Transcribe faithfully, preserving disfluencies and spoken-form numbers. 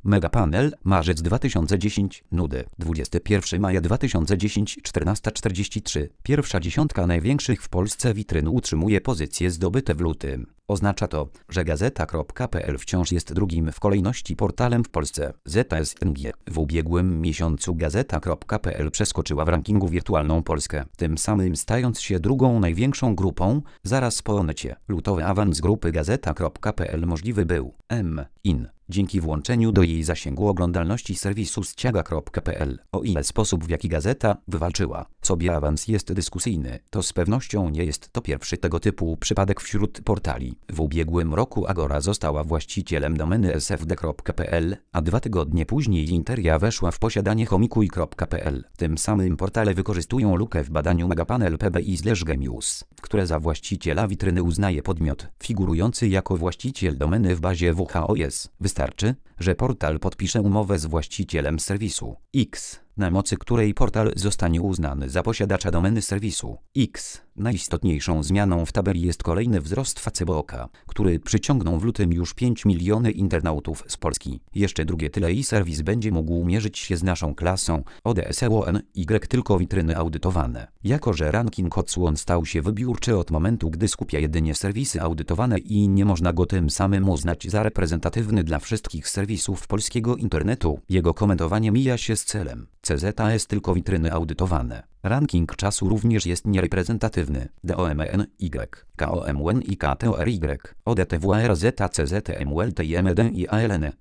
Megapanel, marzec dwa tysiące dziesiąty, nudy, dwudziestego pierwszego maja dwa tysiące dziesiąty, czternasta czterdzieści trzy. Pierwsza dziesiątka największych w Polsce witryn utrzymuje pozycje zdobyte w lutym. Oznacza to, że Gazeta kropka pe el wciąż jest drugim w kolejności portalem w Polsce. Z S N G. W ubiegłym miesiącu Gazeta kropka pe el przeskoczyła w rankingu Wirtualną Polskę, tym samym stając się drugą największą grupą, zaraz po Onecie. Lutowy awans grupy Gazeta kropka pe el możliwy był M in dzięki włączeniu do jej zasięgu oglądalności serwisu ściaga kropka pe el. O ile sposób, w jaki Gazeta wywalczyła sobie awans jest dyskusyjny, to z pewnością nie jest to pierwszy tego typu przypadek wśród portali. W ubiegłym roku Agora została właścicielem domeny es ef de kropka pe el, a dwa tygodnie później Interia weszła w posiadanie homikuj kropka pe el. Tym samym portale wykorzystują lukę w badaniu Megapanel P B I slash Gemius, które za właściciela witryny uznaje podmiot figurujący jako właściciel domeny w bazie W H O S. Wystarczy, że portal podpisze umowę z właścicielem serwisu X, na mocy której portal zostanie uznany za posiadacza domeny serwisu X. Najistotniejszą zmianą w tabeli jest kolejny wzrost Facebooka, który przyciągnął w lutym już pięć milionów internautów z Polski. Jeszcze drugie tyle i serwis będzie mógł mierzyć się z naszą klasą O D S E O N Y tylko witryny audytowane. Jako że ranking odsłon stał się wybiórczy od momentu, gdy skupia jedynie serwisy audytowane i nie można go tym samym uznać za reprezentatywny dla wszystkich serwisów polskiego internetu, jego komentowanie mija się z celem. C Z A S tylko witryny audytowane. Ranking czasu również jest niereprezentatywny. D O M N Y, K O M U N I K T O R Y, O D T W R Z A C Z M U L T I M D I A L N